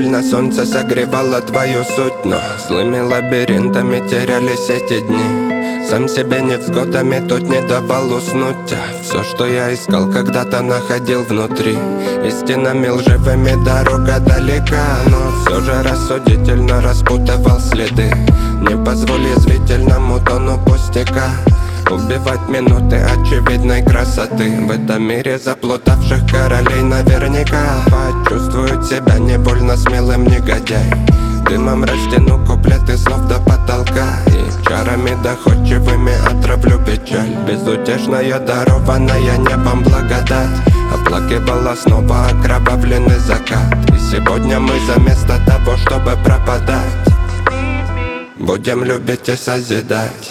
больно солнце согревало твою суть, но злыми лабиринтами терялись эти дни. Сам себе невзгодами тут не давал уснуть, а все, что я искал, когда-то находил внутри. Истинами лживыми дорога далека, но все же рассудительно распутывал следы. Не позволь язвительному тону пустяка убивать минуты очевидной красоты. В этом мире заплутавших королей наверняка почувствует себя не больно смелым негодяй. Дымом растяну куплеты слов до потолка и чарами доходчивыми отравлю печаль. Безутешная, дарованная небом благодать оплакивала снова окровавленный закат. И сегодня мы заместо того, чтобы пропадать, будем любить и созидать.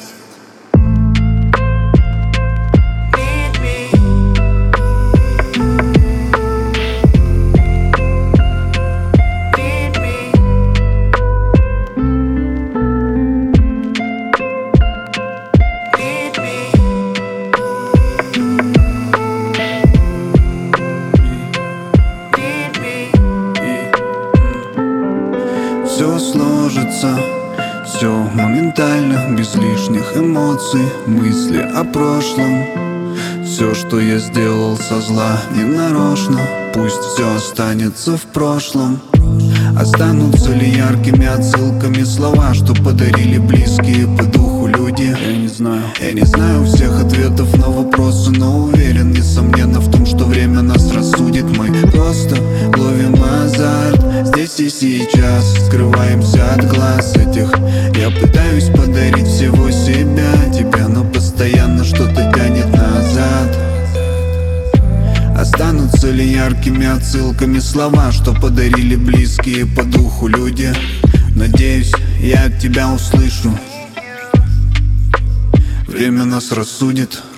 Все сложится, все моментально, без лишних эмоций, мысли о прошлом. Все, что я сделал со зла, не нарочно, пусть все останется в прошлом. Останутся ли яркими отсылками слова, что подарили близкие по духу люди? Я не знаю всех ответов на вопросы, но уверен, несомненно, в том, что время нас рассудит. Мы просто ловим азарт здесь и сейчас, скрываемся от глаз этих. Я пытаюсь подарить всего себя тебе, но постоянно что-то тянет назад. Останутся ли яркими отсылками слова, что подарили близкие по духу люди? Надеюсь, я от тебя услышу. Время нас рассудит.